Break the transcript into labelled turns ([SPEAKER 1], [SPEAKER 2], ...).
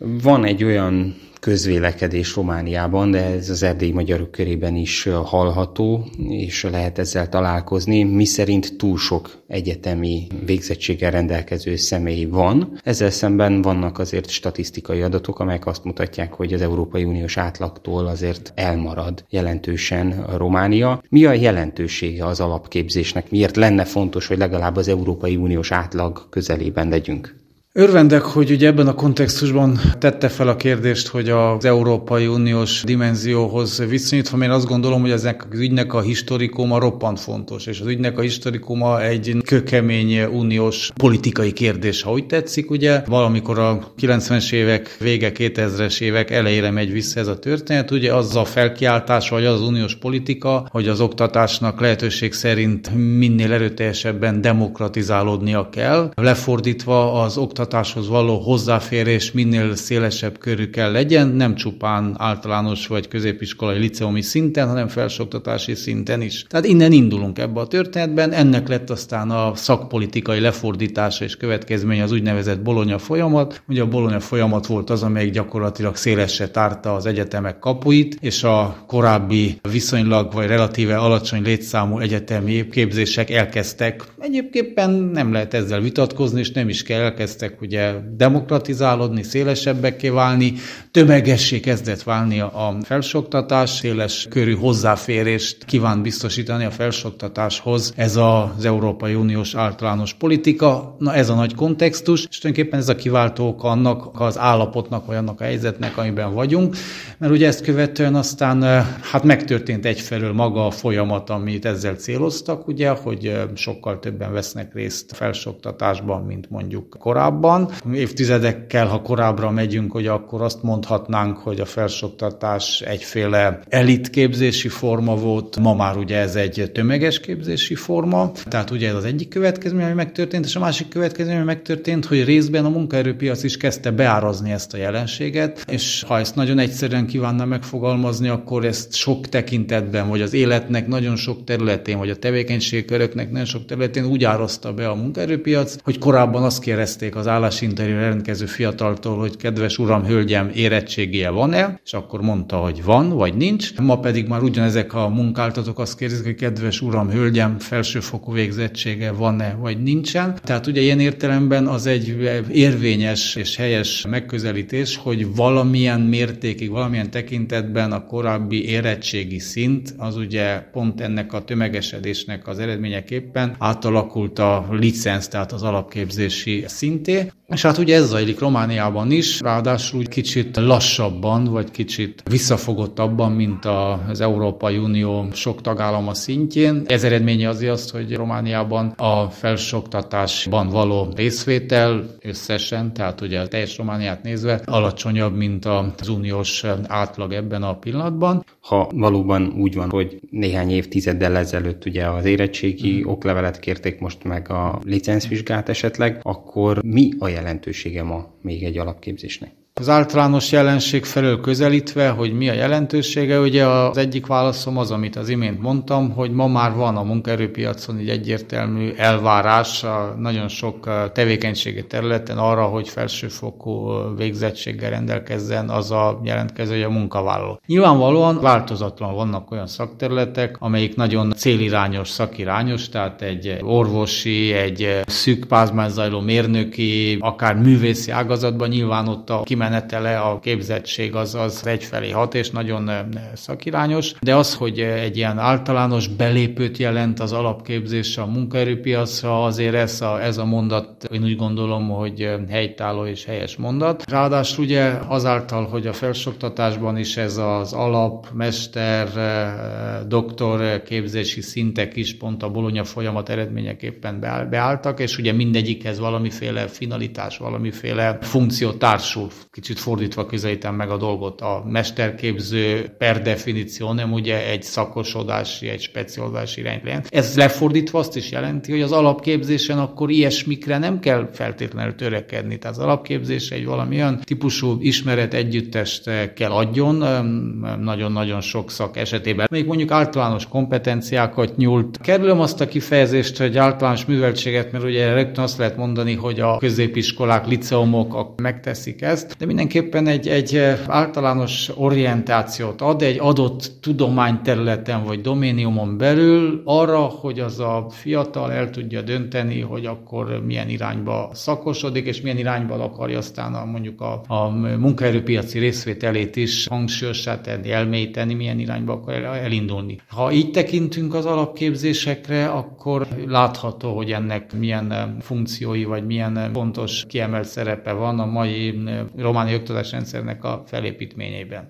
[SPEAKER 1] Van egy olyan közvélekedés Romániában, de ez az erdélyi magyarok körében is hallható, és lehet ezzel találkozni, miszerint túl sok egyetemi végzettséggel rendelkező személy van. Ezzel szemben vannak azért statisztikai adatok, amelyek azt mutatják, hogy az Európai Uniós átlagtól azért elmarad jelentősen Románia. Mi a jelentősége az alapképzésnek? Miért lenne fontos, hogy legalább az Európai Uniós átlag közelében legyünk?
[SPEAKER 2] Örvendek, hogy ugye ebben a kontextusban tette fel a kérdést, hogy az Európai Uniós dimenzióhoz viszonyítva, én azt gondolom, hogy eznek az ügynek a historikuma roppant fontos, és az ügynek a historikuma egy kőkemény uniós politikai kérdés, ha úgy tetszik, ugye. Valamikor a 90-es évek vége, 2000-es évek elejére megy vissza ez a történet, ugye az a felkiáltás, vagy az uniós politika, hogy az oktatásnak lehetőség szerint minél erőteljesebben demokratizálódnia kell, lefordítva az oktatáshoz való hozzáférés minél szélesebb körű kell legyen, nem csupán általános vagy középiskolai liceumi szinten, hanem felsőoktatási szinten is. Tehát innen indulunk ebbe a történetben, ennek lett aztán a szakpolitikai lefordítása és következménye az úgynevezett Bologna folyamat. Ugye a Bologna folyamat volt az, amelyik gyakorlatilag szélesre tárta az egyetemek kapuit, és a korábbi viszonylag vagy relatíve alacsony létszámú egyetemi képzések elkezdtek. Egyébként nem lehet ezzel vitatkozni, és nem is kell, elkezdtek ugye demokratizálódni, szélesebbeké válni, tömegessé kezdett válni a felsőoktatás, széles körű hozzáférést kíván biztosítani a felsőoktatáshoz ez az Európai Uniós általános politika. Na ez a nagy kontextus, és tulajdonképpen ez a kiváltó oka annak az állapotnak, vagy annak a helyzetnek, amiben vagyunk, mert ugye ezt követően aztán hát megtörtént egyfelől maga a folyamat, amit ezzel céloztak, ugye, hogy sokkal többen vesznek részt felsőoktatásban, mint mondjuk korábban. Évtizedekkel, ha korábbra megyünk, hogy akkor azt mondhatnánk, hogy a felsőoktatás egyféle elitképzési forma volt, ma már ugye ez egy tömeges képzési forma, tehát ugye ez az egyik következmény, ami megtörtént, és a másik következmény, ami megtörtént, hogy részben a munkaerőpiac is kezdte beárazni ezt a jelenséget, és ha ezt nagyon egyszerűen kívánna megfogalmazni, akkor ezt sok tekintetben, vagy az életnek nagyon sok területén, vagy a tevékenységköröknek nagyon sok területén úgy árazta be a munkaerőpiac, hogy korábban azt kérdezték az állásinterjúra jelentkező fiataltól, hogy kedves uram, hölgyem, érettségie van-e? És akkor mondta, hogy van, vagy nincs. Ma pedig már ugyanezek a munkáltatók azt kérdezik, hogy kedves uram, hölgyem, felsőfokú végzettsége van-e, vagy nincsen. Tehát ugye ilyen értelemben az egy érvényes és helyes megközelítés, hogy valamilyen mértékig, valamilyen tekintetben a korábbi érettségi szint az ugye pont ennek a tömegesedésnek az eredményeképpen átalakult a licenc, tehát az alapképzési szinté. És hát ugye ez zajlik Romániában is, ráadásul úgy kicsit lassabban, vagy kicsit visszafogottabban, mint az Európai Unió sok tagállama szintjén. Ez eredménye azért az, hogy Romániában a felsőoktatásban való részvétel összesen, tehát ugye a teljes Romániát nézve alacsonyabb, mint az uniós átlag ebben a pillanatban.
[SPEAKER 1] Ha valóban úgy van, hogy néhány évtizeddel ezelőtt ugye az érettségi oklevelet kérték, most meg a licencvizsgát esetleg, akkor mi a jelentősége ma még egy alapképzésnek?
[SPEAKER 2] Az általános jelenség felől közelítve, hogy mi a jelentősége, ugye az egyik válaszom az, amit az imént mondtam, hogy ma már van a munkaerőpiacon egy egyértelmű elvárás a nagyon sok tevékenységi területen arra, hogy felsőfokú végzettséggel rendelkezzen az a jelentkező, hogy a munkavállaló. Nyilvánvalóan változatlan vannak olyan szakterületek, amelyik nagyon célirányos, szakirányos, tehát egy orvosi, egy szűk pázmán zajló mérnöki, akár művészi ágazatban nyilván ott a kimenetele, a képzettség az egyfelé hat, és nagyon szakirányos, de az, hogy egy ilyen általános belépőt jelent az alapképzés a munkaerőpiacra, azért ez a mondat, én úgy gondolom, hogy helytálló és helyes mondat. Ráadásul ugye azáltal, hogy a felsőoktatásban is ez az alap, mester, doktor képzési szintek is pont a Bologna folyamat eredményeképpen beálltak, és ugye mindegyikhez valamiféle finalitás, valamiféle funkció társul. Kicsit fordítva közelítem meg a dolgot. A mesterképző per definíció nem ugye egy szakosodási, egy specializási irányt jelent. Ez lefordítva azt is jelenti, hogy az alapképzésen akkor ilyesmikre nem kell feltétlenül törekedni. Tehát az alapképzés egy valamilyen típusú ismeret együttest kell adjon, nagyon-nagyon sok szak esetében. Még mondjuk általános kompetenciákat nyújt. Kerülöm azt a kifejezést, hogy általános műveltséget, mert ugye rögtön azt lehet mondani, hogy a középiskolák, liceumok megteszik ezt, de mindenképpen egy általános orientációt ad egy adott tudományterületen vagy doméniumon belül arra, hogy az a fiatal el tudja dönteni, hogy akkor milyen irányba szakosodik, és milyen irányba akarja aztán mondjuk a munkaerőpiaci részvételét is hangsúlyossá tenni, elmélyíteni, milyen irányba akar elindulni. Ha így tekintünk az alapképzésekre, akkor látható, hogy ennek milyen funkciói, vagy milyen fontos kiemelt szerepe van a mai romániai oktatásrendszernek a felépítményében.